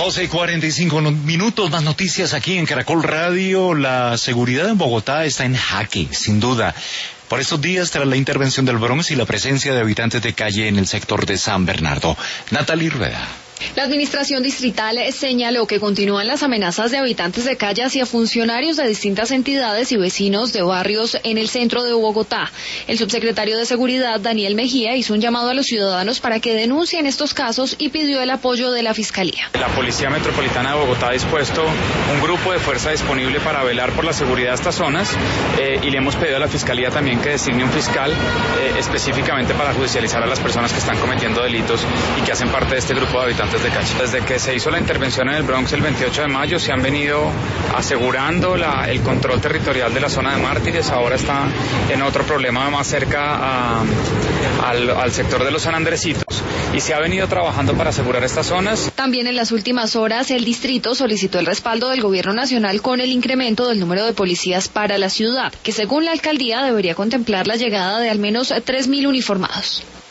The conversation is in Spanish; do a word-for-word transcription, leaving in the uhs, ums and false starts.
doce y cuarenta y cinco minutos, más noticias aquí en Caracol Radio. La seguridad en Bogotá está en jaque, sin duda. Por estos días, tras la intervención del Bronx y la presencia de habitantes de calle en el sector de San Bernardo. Natalie Rueda. La administración distrital señaló que continúan las amenazas de habitantes de calle hacia funcionarios de distintas entidades y vecinos de barrios en el centro de Bogotá. El subsecretario de Seguridad, Daniel Mejía, hizo un llamado a los ciudadanos para que denuncien estos casos y pidió el apoyo de la Fiscalía. La Policía Metropolitana de Bogotá ha dispuesto un grupo de fuerza disponible para velar por la seguridad de estas zonas eh, y le hemos pedido a la Fiscalía también que designe un fiscal eh, específicamente para judicializar a las personas que están cometiendo delitos y que hacen parte de este grupo de habitantes de calle. Desde que se hizo la intervención en el Bronx el veintiocho de mayo se han venido asegurando la, el control territorial de la zona de Mártires. Ahora está en otro problema más cerca a, al, al sector de los San Andresitos y se ha venido trabajando para asegurar estas zonas. También en las últimas horas el distrito solicitó el respaldo del gobierno nacional con el incremento del número de policías para la ciudad, que según la alcaldía debería contemplar la llegada de al menos tres mil uniformados.